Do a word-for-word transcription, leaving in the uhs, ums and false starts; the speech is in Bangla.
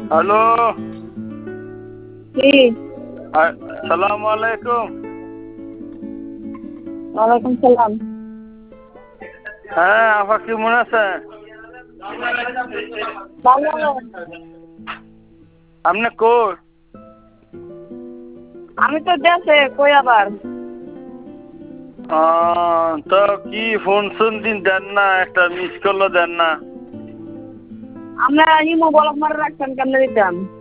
হ্যালো কি আসসালামু আলাইকুম। ওয়ালাইকুম সালাম। হ্যাঁ আপা কেমন আছেন? ভালো। আপনি কই? আমি তো দেশে, কই আবার? তো কি ফোন শুন দিন দেন না, একটা মিস কলও দেন না। আমরা ইমো ব্লক মারে রাখছেন, কেমনে দিতাম?